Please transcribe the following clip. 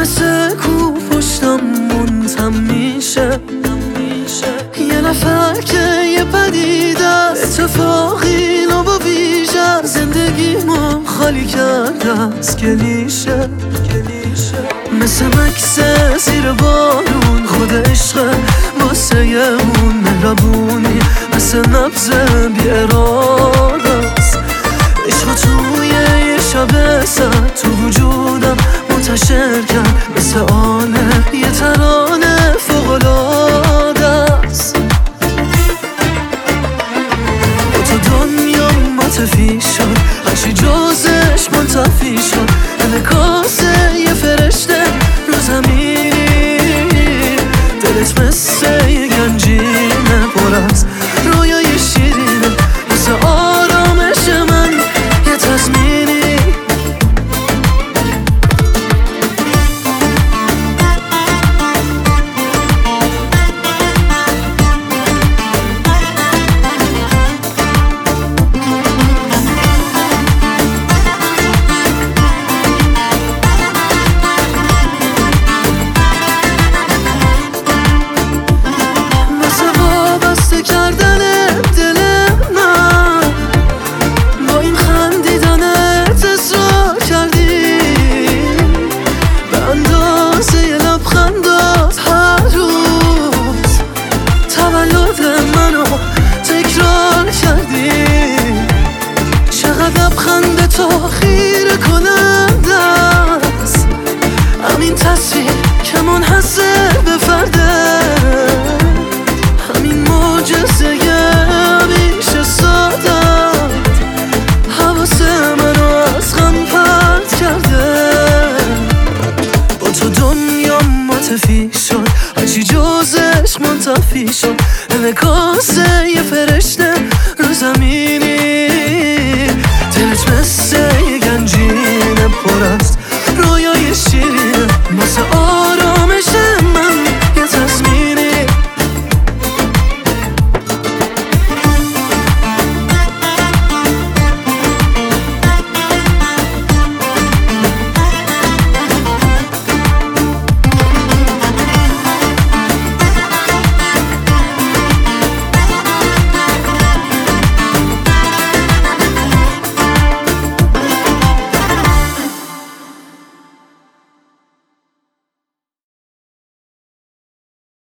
مثل کو پشتم منتم میشه یه نفر که یه پدیده اتفاقی نو با ویژه زندگیمو خالی کرده از کلیشه مثل مکس زیر بارون خود عشق واسه یه اون مهربونی مثل نبض بی اراده است عشق توی یه شب سر تو وجودم منتشر کرد مثل آنه یه ترانه فوق‌العاده است با تو دنیا متفی شد هرچی جزش منتفی شد انعکاسه یه فرشته رو زمین دلت مثل یه گنجینه پر از رویای شیرینه مثل آرامش من یه تضمینی لبخند تو خیره کننده است همین تصویر که منحصر به فرده همین معجزه همیشه ساده حواس منو از غم پرت کرده با تو دنیا متفی شد هرچی جزش منتفی شد انعکاسه یه فرشته رو زمینی دلت مثل یه گنجینه پر از